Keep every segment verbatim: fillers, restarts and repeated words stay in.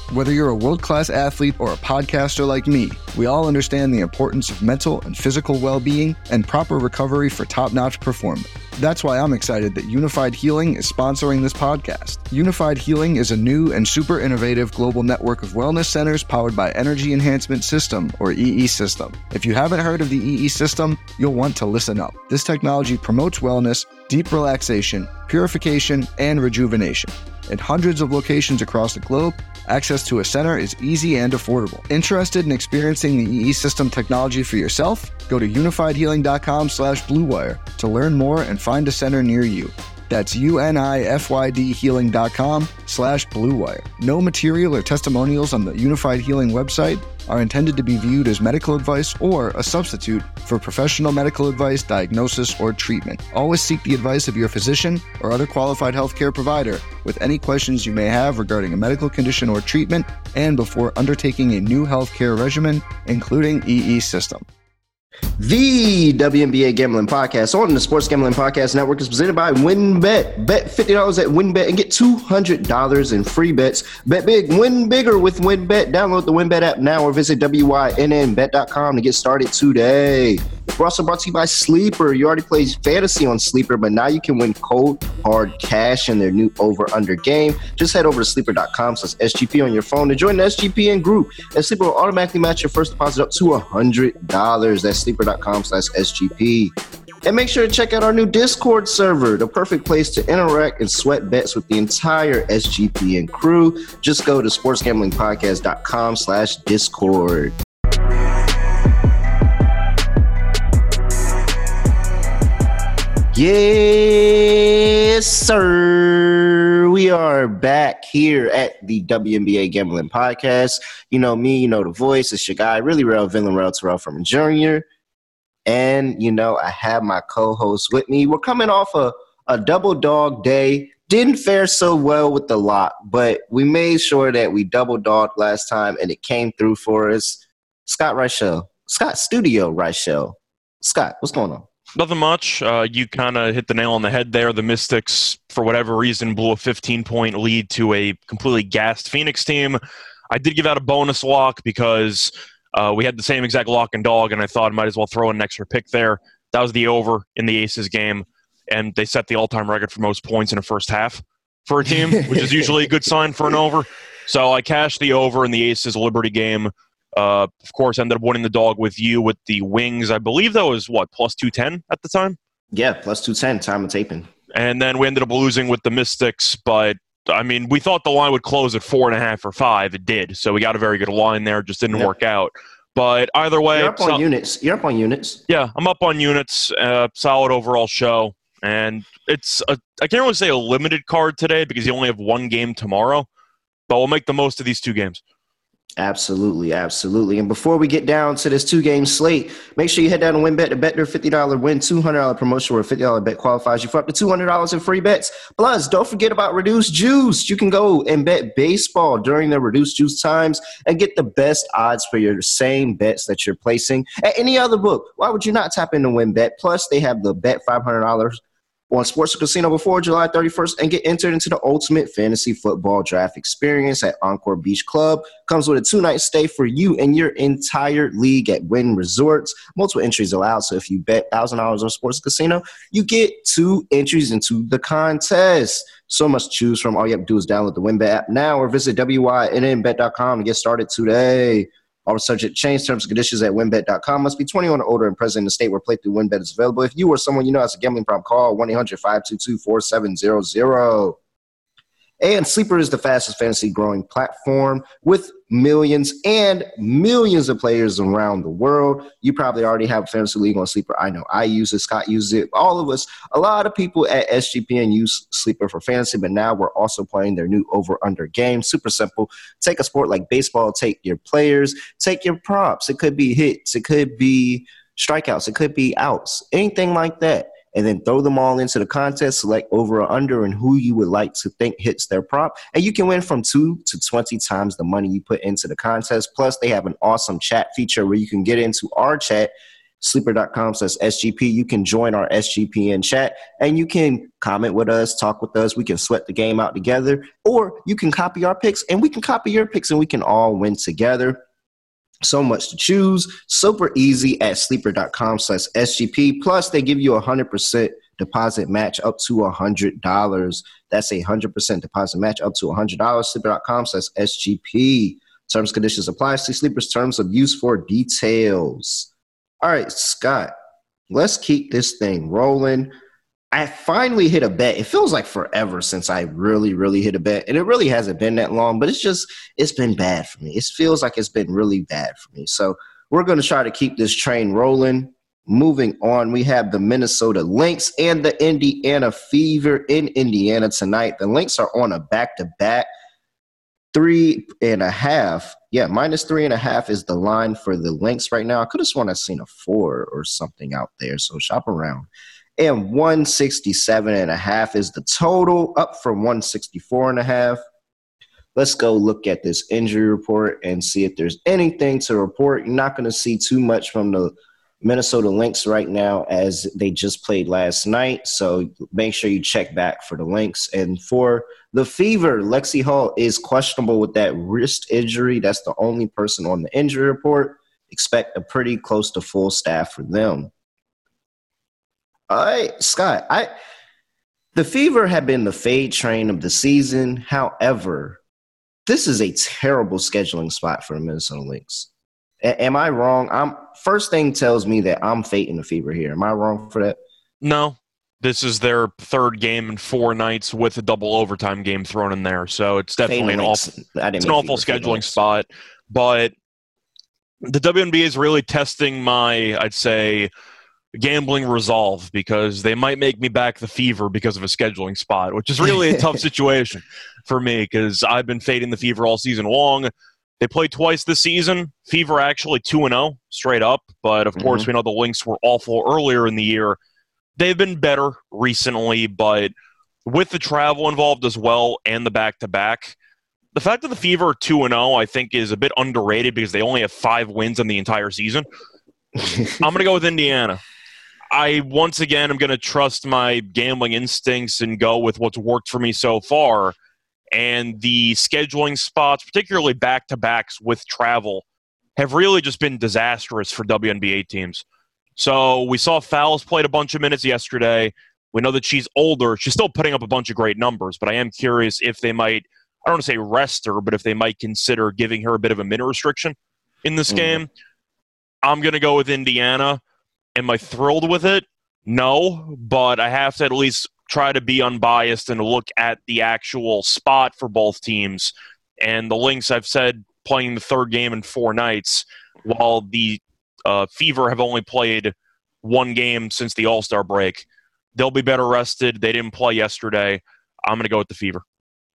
Whether you're a world-class athlete or a podcaster like me, we all understand the importance of mental and physical well-being and proper recovery for top-notch performance. That's why I'm excited that Unified Healing is sponsoring this podcast. Unified Healing is a new and super innovative global network of wellness centers powered by Energy Enhancement System, or E E System. If you haven't heard of the E E System, you'll want to listen up. This technology promotes wellness, deep relaxation, purification, and rejuvenation. In hundreds of locations across the globe, access to a center is easy and affordable. Interested in experiencing the E E System technology for yourself? Go to unified healing dot com slash blue wire to learn more and find a center near you. That's unified healing dot com slash blue wire. No material or testimonials on the Unified Healing website are intended to be viewed as medical advice or a substitute for professional medical advice, diagnosis, or treatment. Always seek the advice of your physician or other qualified healthcare provider with any questions you may have regarding a medical condition or treatment and before undertaking a new healthcare regimen, including E E System. The W N B A Gambling Podcast on the Sports Gambling Podcast Network is presented by WynnBET. Bet fifty dollars at WynnBET and get two hundred dollars in free bets. Bet big, win bigger with WynnBET. Download the WynnBET app now or visit W Y N N bet dot com to get started today. We're also brought to you by Sleeper. You already played fantasy on Sleeper, but now you can win cold, hard cash in their new over-under game. Just head over to sleeper dot com slash S G P on your phone to join the S G P N group. And Sleeper will automatically match your first deposit up to one hundred dollars. That's sleeper dot com slash S G P. And make sure to check out our new Discord server, the perfect place to interact and sweat bets with the entire S G P N crew. Just go to sports gambling podcast dot com slash discord. Yes, sir. We are back here at the W N B A Gambling Podcast. You know me, you know the voice. It's your guy, really real villain, Real Terrell from Junior. And, you know, I have my co-host with me. We're coming off a, a double dog day. Didn't fare so well with the lot, but we made sure that we double dogged last time, and it came through for us. Scott Reichel. Scott Studio Reichel. Scott, what's going on? Nothing much. Uh, you kind of hit the nail on the head there. The Mystics, for whatever reason, blew a fifteen-point lead to a completely gassed Phoenix team. I did give out a bonus lock because uh, we had the same exact lock and dog, and I thought I might as well throw in an extra pick there. That was the over in the Aces game, and they set the all-time record for most points in a first half for a team, which is usually a good sign for an over. So I cashed the over in the Aces Liberty game. Uh, of course, ended up winning the dog with you with the Wings. I believe that was, what, plus two ten at the time? Yeah, plus two ten, time of taping. And then we ended up losing with the Mystics, but, I mean, we thought the line would close at four and a half or five. It did. So we got a very good line there. Just didn't yep. work out. But either way. You're up on so, units. You're up on units. Yeah, I'm up on units. Uh, solid overall show. And it's, a, I can't really say a limited card today because you only have one game tomorrow. But we'll make the most of these two games. Absolutely, absolutely. And before we get down to this two-game slate, make sure you head down to WynnBET to bet their fifty dollars win two hundred dollars promotion where a fifty dollars bet qualifies you for up to two hundred dollars in free bets. Plus, don't forget about Reduced Juice. You can go and bet baseball during the Reduced Juice times and get the best odds for your same bets that you're placing at any other book. Why would you not tap into WynnBET? Plus, they have the bet five hundred dollars on Sports Casino before July thirty-first and get entered into the ultimate fantasy football draft experience at Encore Beach Club. Comes with a two-night stay for you and your entire league at Wynn Resorts. Multiple entries allowed, so if you bet one thousand dollars on Sports Casino, you get two entries into the contest. So much to choose from. All you have to do is download the WynnBET app now or visit W Y N N bet dot com to get started today. All subject change terms and conditions at wynn bet dot com. Must be twenty-one or older and present in the state where playthrough WynnBET is available. If you or someone you know has a gambling problem, call one eight hundred five two two four seven zero zero. And Sleeper is the fastest fantasy growing platform with millions and millions of players around the world. You probably already have a fantasy league on Sleeper. I know I use it. Scott uses it. All of us, a lot of people at S G P N use Sleeper for fantasy, but now we're also playing their new over-under game. Super simple. Take a sport like baseball. Take your players. Take your props. It could be hits. It could be strikeouts. It could be outs. Anything like that. And then throw them all into the contest, select over or under and who you would like to think hits their prop. And you can win from two to twenty times the money you put into the contest. Plus, they have an awesome chat feature where you can get into our chat, sleeper.com slash SGP. You can join our S G P N chat and you can comment with us, talk with us. We can sweat the game out together, or you can copy our picks and we can copy your picks and we can all win together. So much to choose. Super easy at sleeper.com slash SGP. Plus, they give you a one hundred percent deposit match up to one hundred dollars. That's a one hundred percent deposit match up to one hundred dollars. Sleeper.com slash SGP. Terms, conditions apply. See Sleeper's terms of use for details. All right, Scott, let's keep this thing rolling. I finally hit a bet. It feels like forever since I really, really hit a bet. And it really hasn't been that long, but it's just, it's been bad for me. It feels like it's been really bad for me. So we're going to try to keep this train rolling. Moving on, we have the Minnesota Lynx and the Indiana Fever in Indiana tonight. The Lynx are on a back-to-back. Three and a half. Yeah, minus three and a half is the line for the Lynx right now. I could have sworn I've seen a four or something out there, so shop around. And one sixty-seven and a half is the total, up from one sixty-four and a half. Let's go look at this injury report and see if there's anything to report. You're not going to see too much from the Minnesota Lynx right now as they just played last night. So make sure you check back for the Lynx. And for the Fever, Lexi Hall is questionable with that wrist injury. That's the only person on the injury report. Expect a pretty close to full staff for them. All right, Scott, I the Fever have been the fade train of the season. However, this is a terrible scheduling spot for the Minnesota Lynx. A- am I wrong? I'm first thing tells me that I'm fading the Fever here. Am I wrong for that? No. This is their third game in four nights with a double overtime game thrown in there. So it's definitely an awful, it's an awful scheduling spot. But the W N B A is really testing my, I'd say, gambling resolve, because they might make me back the Fever because of a scheduling spot, which is really a tough situation for me because I've been fading the Fever all season long. They played twice this season. Fever actually two and oh straight up. But, of mm-hmm. course, we know the Lynx were awful earlier in the year. They've been better recently, but with the travel involved as well and the back-to-back, the fact that the Fever are two and oh, I think, is a bit underrated because they only have five wins in the entire season. I'm going to go with Indiana. I, once again, am going to trust my gambling instincts and go with what's worked for me so far. And the scheduling spots, particularly back-to-backs with travel, have really just been disastrous for W N B A teams. So we saw Fowles played a bunch of minutes yesterday. We know that she's older. She's still putting up a bunch of great numbers, but I am curious if they might, I don't want to say rest her, but if they might consider giving her a bit of a minute restriction in this mm. game. I'm going to go with Indiana. Am I thrilled with it? No, but I have to at least try to be unbiased and look at the actual spot for both teams. And the Lynx, I've said, playing the third game in four nights, while the Uh, Fever have only played one game since the All-Star break. They'll be better rested. They didn't play yesterday. I'm going to go with the Fever.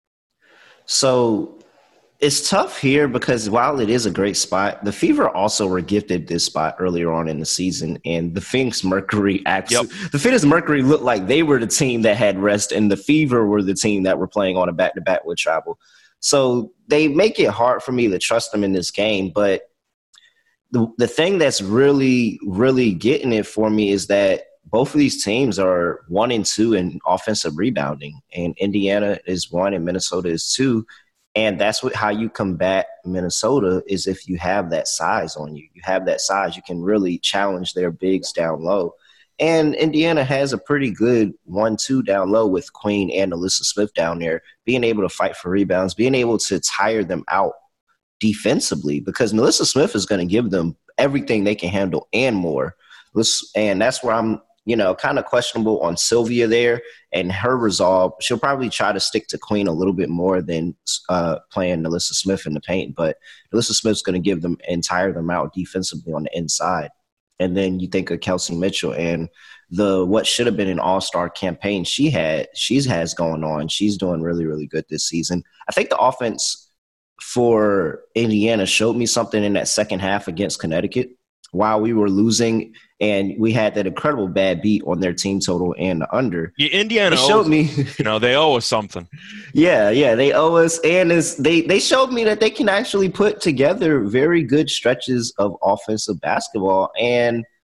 So it's tough here because while it is a great spot, the Fever also were gifted this spot earlier on in the season, and the Phoenix Mercury actually, yep. the Phoenix Mercury looked like they were the team that had rest, and the Fever were the team that were playing on a back-to-back with travel. So they make it hard for me to trust them in this game, but The the thing that's really, really getting it for me is that both of these teams are one and two in offensive rebounding, and Indiana is one and Minnesota is two. And that's what how you combat Minnesota is if you have that size on you. You have that size, you can really challenge their bigs down low. And Indiana has a pretty good one two down low with Queen and Alyssa Smith down there, being able to fight for rebounds, being able to tire them out defensively, because Melissa Smith is going to give them everything they can handle and more. And that's where I'm, you know, kind of questionable on Sylvia there and her resolve. She'll probably try to stick to Queen a little bit more than uh, playing Melissa Smith in the paint, but Melissa Smith's going to give them and tire them out defensively on the inside. And then you think of Kelsey Mitchell and the what should have been an all-star campaign she had, she's has going on. She's doing really, really good this season. I think the offense for Indiana showed me something in that second half against Connecticut while we were losing, and we had that incredible bad beat on their team total and the under. Yeah, Indiana they showed me, you know, they owe us something. Yeah, yeah, they owe us, and it's, they they showed me that they can actually put together very good stretches of offensive basketball. And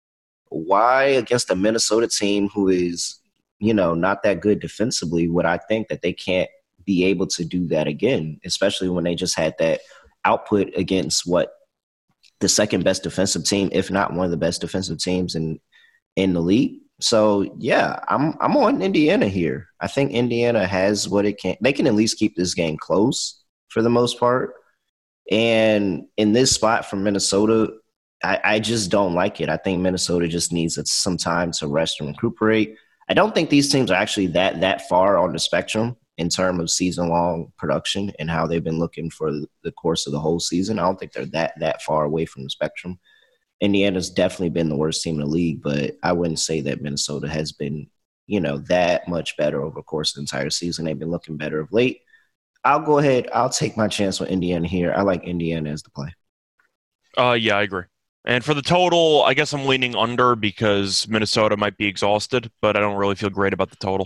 why against a Minnesota team who is, you know, not that good defensively would I think that they can't be able to do that again, especially when they just had that output against what the second best defensive team, if not one of the best defensive teams in in the league. So yeah, I'm I'm on Indiana here. I think Indiana has what it can. They can at least keep this game close for the most part. And in this spot from Minnesota, I, I just don't like it. I think Minnesota just needs some time to rest and recuperate. I don't think these teams are actually that that far on the spectrum in terms of season-long production and how they've been looking for the course of the whole season. I don't think they're that that far away from the spectrum. Indiana's definitely been the worst team in the league, but I wouldn't say that Minnesota has been, you know, that much better over the course of the entire season. They've been looking better of late. I'll go ahead. I'll take my chance with Indiana here. I like Indiana as the play. Uh, yeah, I agree. And for the total, I guess I'm leaning under because Minnesota might be exhausted, but I don't really feel great about the total.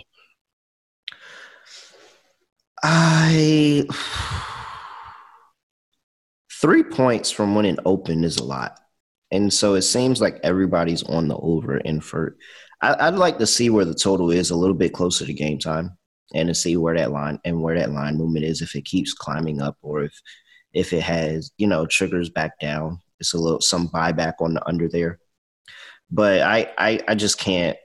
I three points from when it opened is a lot. And so it seems like everybody's on the over. And for I, I'd like to see where the total is a little bit closer to game time and to see where that line and where that line movement is, if it keeps climbing up or if if it has, you know, triggers back down. It's a little some buyback on the under there. But I I, I just can't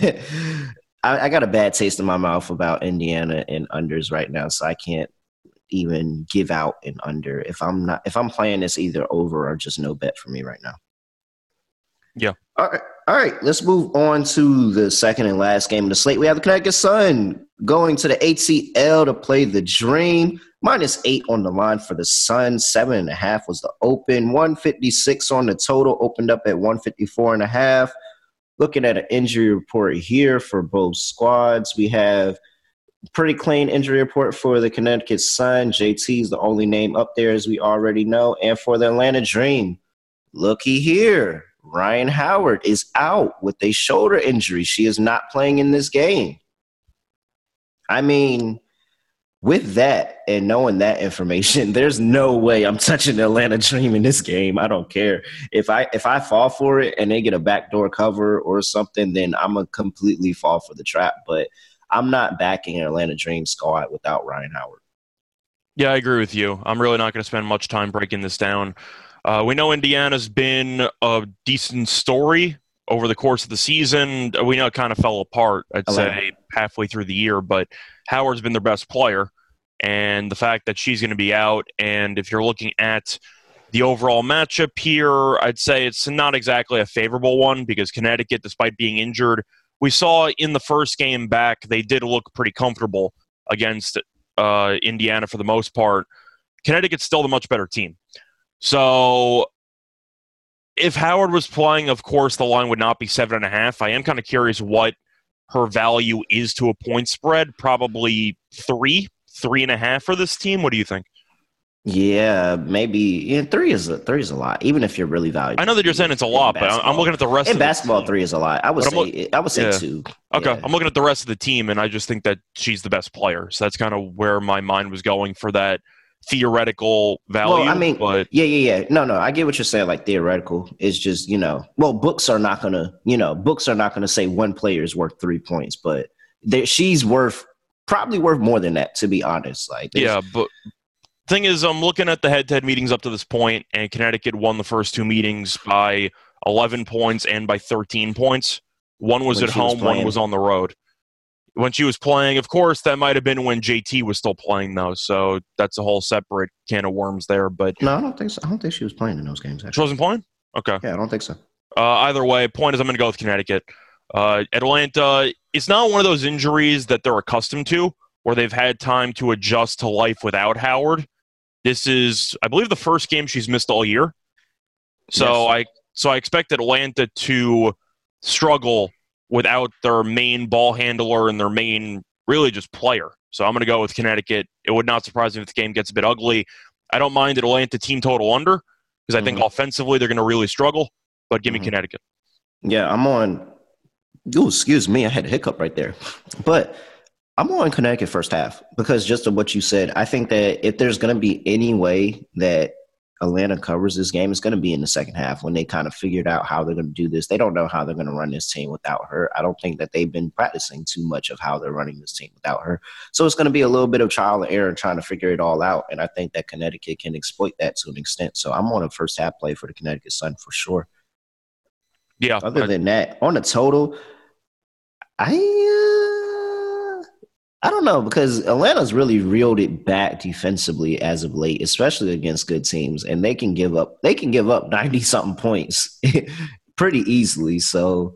I, I got a bad taste in my mouth about Indiana and unders right now, so I can't even give out an under. If I'm not if I'm playing this either over or just no bet for me right now. Yeah. All right. All right. Let's move on to the second and last game of the slate. We have the Connecticut Sun going to the A T L to play the Dream. Minus eight on the line for the Sun. Seven and a half was the open. one fifty-six on the total. Opened up at one fifty-four and a half. Looking at an injury report here for both squads, we have pretty clean injury report for the Connecticut Sun. J T is the only name up there, as we already know. And for the Atlanta Dream, looky here. Ryan Howard is out with a shoulder injury. She is not playing in this game. I mean, with that and knowing that information, there's no way I'm touching the Atlanta Dream in this game. I don't care. If I if I fall for it and they get a backdoor cover or something, then I'm going to completely fall for the trap. But I'm not backing an Atlanta Dream squad without Ryan Howard. Yeah, I agree with you. I'm really not going to spend much time breaking this down. Uh, we know Indiana's been a decent story over the course of the season. We know it kind of fell apart, I'd say, halfway through the year, but Howard's been their best player. And the fact that she's going to be out, and if you're looking at the overall matchup here, I'd say it's not exactly a favorable one because Connecticut, despite being injured, we saw in the first game back, they did look pretty comfortable against uh, Indiana for the most part. Connecticut's still the much better team. So if Howard was playing, of course, the line would not be seven and a half. I am kind of curious what her value is to a point spread. Probably three, three and a half for this team. What do you think? Yeah, maybe. Yeah, three is a three is a lot. Even if you're really valuable. I know that you're saying it's a lot, but I'm looking at the rest. In of the basketball, team. three is a lot. I would But say. look, I would say yeah. two. Okay, Yeah. I'm looking at the rest of the team, and I just think that she's the best player. So that's kind of where my mind was going for that theoretical value. Well, I mean, but yeah, yeah, yeah. No, no, I get what you're saying. Like theoretical, it's just, you know, well, books are not gonna, you know, books are not gonna say one player is worth three points, but there, she's worth probably worth more than that, to be honest. Like, yeah, but thing is, I'm looking at the head-to-head meetings up to this point, and Connecticut won the first two meetings by eleven points and by thirteen points. One was When at she was home, one playing. was on the road. When she was playing, of course, that might have been when J T was still playing, though. So that's a whole separate can of worms there. But no, I don't think so. I don't think she was playing in those games. she Actually, wasn't playing? Okay. yeah, I don't think so. Uh, either way, point is I'm going to go with Connecticut. Uh, Atlanta, it's not one of those injuries that they're accustomed to, where they've had time to adjust to life without Howard. This is, I believe, the first game she's missed all year. So Yes. I so I expect Atlanta to struggle without their main ball handler and their main, really just player. So I'm going to go with Connecticut. It would not surprise me if the game gets a bit ugly. I don't mind Atlanta team total under because I think Mhm. offensively they're going to really struggle, but give me Mhm. Connecticut. Yeah, I'm on. Ooh, excuse me, I had a hiccup right there. But I'm on Connecticut first half because just of what you said, I think that if there's going to be any way that Atlanta covers this game, it's going to be in the second half when they kind of figured out how they're going to do this. They don't know how they're going to run this team without her. I don't think that they've been practicing too much of how they're running this team without her. So it's going to be a little bit of trial and error trying to figure it all out. And I think that Connecticut can exploit that to an extent. So I'm on a first half play for the Connecticut Sun for sure. Yeah. Other I, than that, on the total, I uh, I don't know, because Atlanta's really reeled it back defensively as of late, especially against good teams, and they can give up they can give up ninety something points pretty easily. So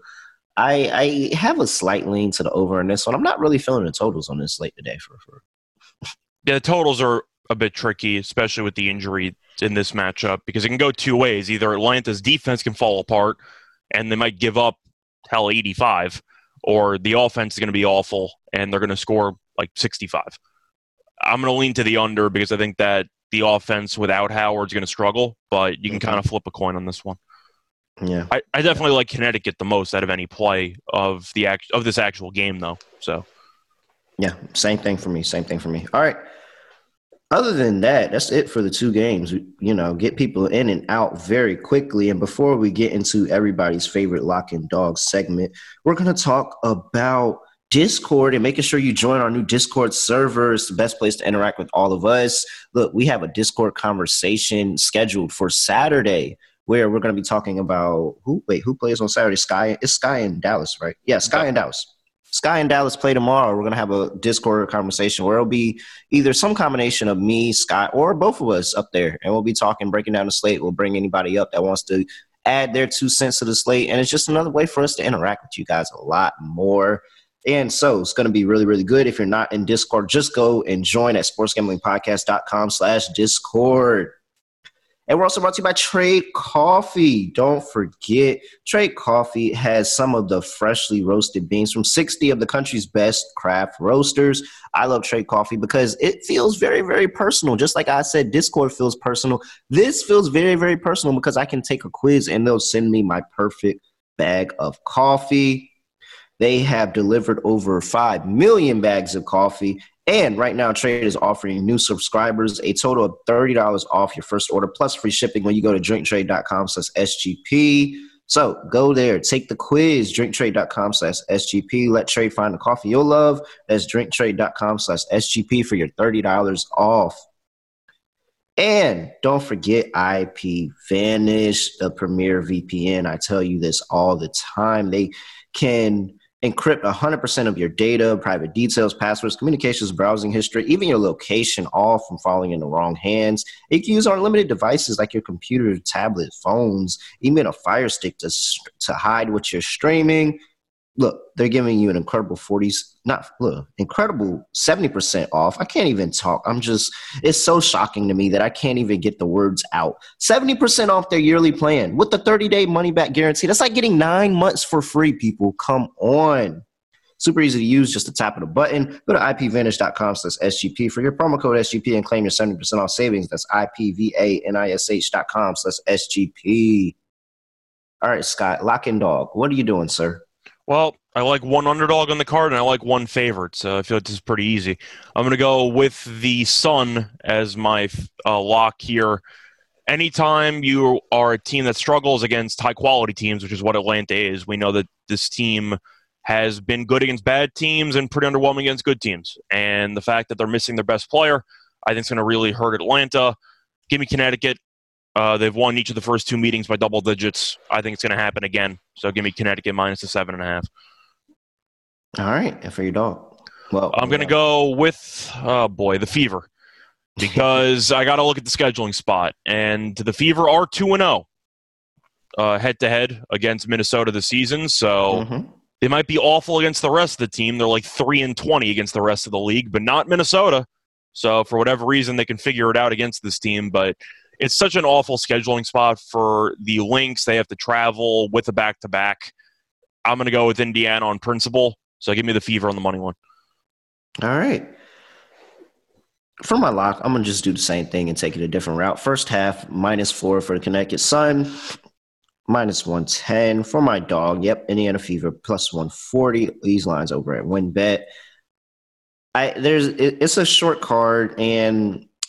I I have a slight lean to the over in this one. I'm not really feeling the totals on this slate today for for. Yeah, the totals are a bit tricky, especially with the injury in this matchup, because it can go two ways. Either Atlanta's defense can fall apart and they might give up hell eighty-five, or the offense is going to be awful and they're going to score like sixty-five. I'm going to lean to the under because I think that the offense without Howard's going to struggle, but you can Mm-hmm. kind of flip a coin on this one. Yeah. I, I definitely like Connecticut the most out of any play of the act, of this actual game, though. So, Yeah, same thing for me. Same thing for me. All right. Other than that, that's it for the two games. You know, get people in and out very quickly. And before we get into everybody's favorite lock and dog segment, we're going to talk about Discord and making sure you join our new Discord server. It's the best place to interact with all of us. Look, we have a Discord conversation scheduled for Saturday where we're going to be talking about who, wait, who plays on Saturday? Sky, it's Sky in Dallas, right? Yeah, Sky in Dallas. Sky and Dallas play tomorrow. We're going to have a Discord conversation where it'll be either some combination of me, Sky, or both of us up there. And we'll be talking, breaking down the slate. We'll bring anybody up that wants to add their two cents to the slate. And it's just another way for us to interact with you guys a lot more. And so it's going to be really, really good. If you're not in Discord, just go and join at sportsgamblingpodcast.com slash Discord. And we're also brought to you by Trade Coffee. Don't forget, Trade Coffee has some of the freshly roasted beans from sixty of the country's best craft roasters. I love Trade Coffee because it feels very, very personal. Just like I said, Discord feels personal. This feels very, very personal because I can take a quiz and they'll send me my perfect bag of coffee. They have delivered over five million bags of coffee. And right now, Trade is offering new subscribers a total of thirty dollars off your first order, plus free shipping when you go to drinktrade.com slash SGP. So go there, take the quiz, drinktrade.com slash SGP. Let Trade find the coffee you'll love. That's drinktrade.com slash SGP for your thirty dollars off. And don't forget IPVanish, the premier V P N. I tell you this all the time. They can encrypt one hundred percent of your data, private details, passwords, communications, browsing history, even your location, all from falling in the wrong hands. You can use unlimited devices like your computer, tablet, phones, even a Fire Stick to, to hide what you're streaming. Look, they're giving you an incredible forties, not look, incredible seventy percent off. I can't even talk. I'm just, it's so shocking to me that I can't even get the words out. seventy percent off their yearly plan with the thirty-day money-back guarantee. That's like getting nine months for free, people. Come on. Super easy to use, just a tap of a button. Go to IPVanish.com slash SGP for your promo code S G P and claim your seventy percent off savings. That's IPVanish.com slash SGP. All right, Scott, lock and dog. What are you doing, sir? Well, I like one underdog on the card, and I like one favorite, so I feel like this is pretty easy. I'm going to go with the Sun as my uh, lock here. Anytime you are a team that struggles against high-quality teams, which is what Atlanta is, we know that this team has been good against bad teams and pretty underwhelming against good teams. And the fact that they're missing their best player, I think is going to really hurt Atlanta. Give me Connecticut. Uh, they've won each of the first two meetings by double digits. I think it's going to happen again. So give me Connecticut minus the seven and a half. All right, and for your dog. Well, I'm going to go with, oh boy, the Fever. Because I got to look at the scheduling spot. And the Fever are two and oh uh, head-to-head against Minnesota this season. So mm-hmm. they might be awful against the rest of the team. They're like three and twenty against the rest of the league, but not Minnesota. So for whatever reason, they can figure it out against this team. But it's such an awful scheduling spot for the Lynx. They have to travel with a back-to-back. I'm going to go with Indiana on principle. So give me the Fever on the money one. All right. For my lock, I'm going to just do the same thing and take it a different route. First half, minus four for the Connecticut Sun, minus one ten. For my dog, yep, Indiana Fever, plus one forty. These lines over at WinBet. I there's it, it's a short card, and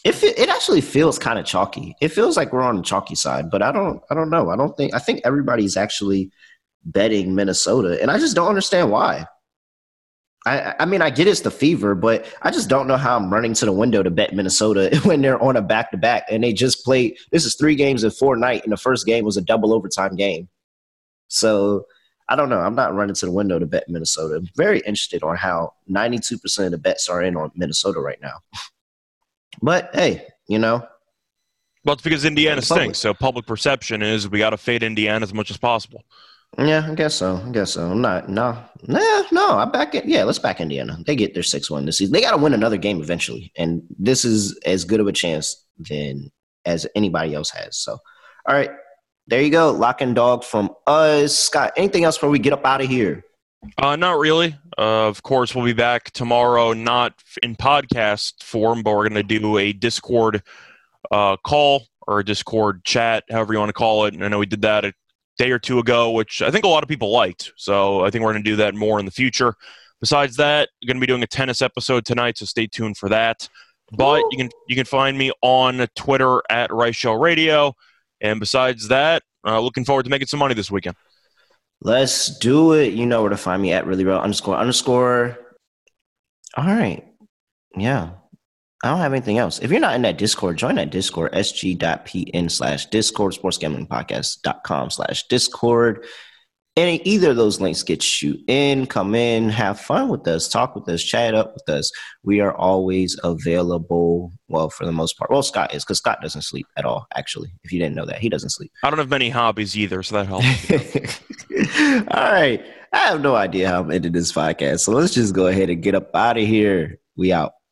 It it actually feels kind of chalky. It feels like we're on the chalky side, but I don't I don't know. I don't think I think everybody's actually betting Minnesota, and I just don't understand why. I I mean I get it's the fever, but I just don't know how I'm running to the window to bet Minnesota when they're on a back to back and they just played. This is three games in four night, and the first game was a double overtime game. So I don't know. I'm not running to the window to bet Minnesota. I'm very interested on how ninety-two percent of the bets are in on Minnesota right now. But, hey, you know. Well, it's because Indiana stinks, so public perception is we got to fade Indiana as much as possible. Yeah, I guess so. I guess so. I'm not. No. Nah, no. I back it. Yeah, let's back Indiana. They get their six one this season. They got to win another game eventually. And this is as good of a chance than as anybody else has. So, all right. There you go. Lock and dog from us. Scott, anything else before we get up out of here? Uh, not really. Uh, of course, we'll be back tomorrow, not in podcast form, but we're going to do a Discord uh, call or a Discord chat, however you want to call it. And I know we did that a day or two ago, which I think a lot of people liked. So I think we're going to do that more in the future. Besides that, we're going to be doing a tennis episode tonight, so stay tuned for that. But you can you can find me on Twitter at Rice Show Radio. And besides that, uh, looking forward to making some money this weekend. Let's do it. You know where to find me at really real underscore underscore. All right. Yeah. I don't have anything else. If you're not in that Discord, join that Discord, sg.pn slash Discord, sportsgamblingpodcast.com slash Discord. And either of those links get you in, come in, have fun with us, talk with us, chat up with us. We are always available, well, for the most part. Well, Scott is, because Scott doesn't sleep at all, actually. If you didn't know that, he doesn't sleep. I don't have many hobbies either, so that helps. All right. I have no idea how I'm ending this podcast, so let's just go ahead and get up out of here. We out.